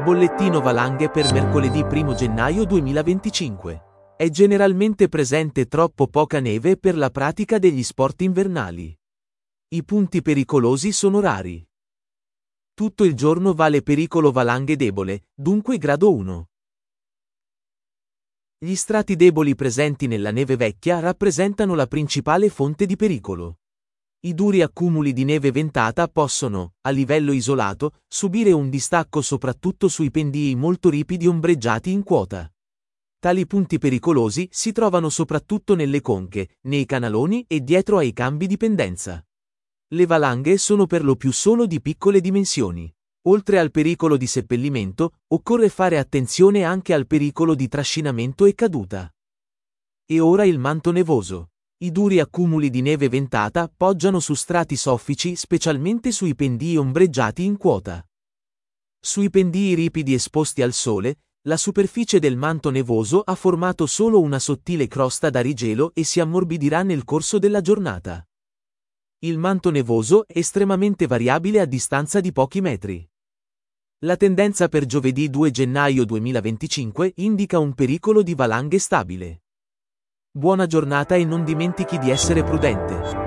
Bollettino valanghe per mercoledì 1 gennaio 2025. È generalmente presente troppo poca neve per la pratica degli sport invernali. I punti pericolosi sono rari. Tutto il giorno vale pericolo valanghe debole, dunque grado 1. Gli strati deboli presenti nella neve vecchia rappresentano la principale fonte di pericolo. I duri accumuli di neve ventata possono, a livello isolato, subire un distacco soprattutto sui pendii molto ripidi ombreggiati in quota. Tali punti pericolosi si trovano soprattutto nelle conche, nei canaloni e dietro ai cambi di pendenza. Le valanghe sono per lo più solo di piccole dimensioni. Oltre al pericolo di seppellimento, occorre fare attenzione anche al pericolo di trascinamento e caduta. E ora il manto nevoso. I duri accumuli di neve ventata poggiano su strati soffici, specialmente sui pendii ombreggiati in quota. Sui pendii ripidi esposti al sole, la superficie del manto nevoso ha formato solo una sottile crosta da rigelo e si ammorbidirà nel corso della giornata. Il manto nevoso è estremamente variabile a distanza di pochi metri. La tendenza per giovedì 2 gennaio 2025 indica un pericolo di valanghe stabile. Buona giornata e non dimentichi di essere prudente.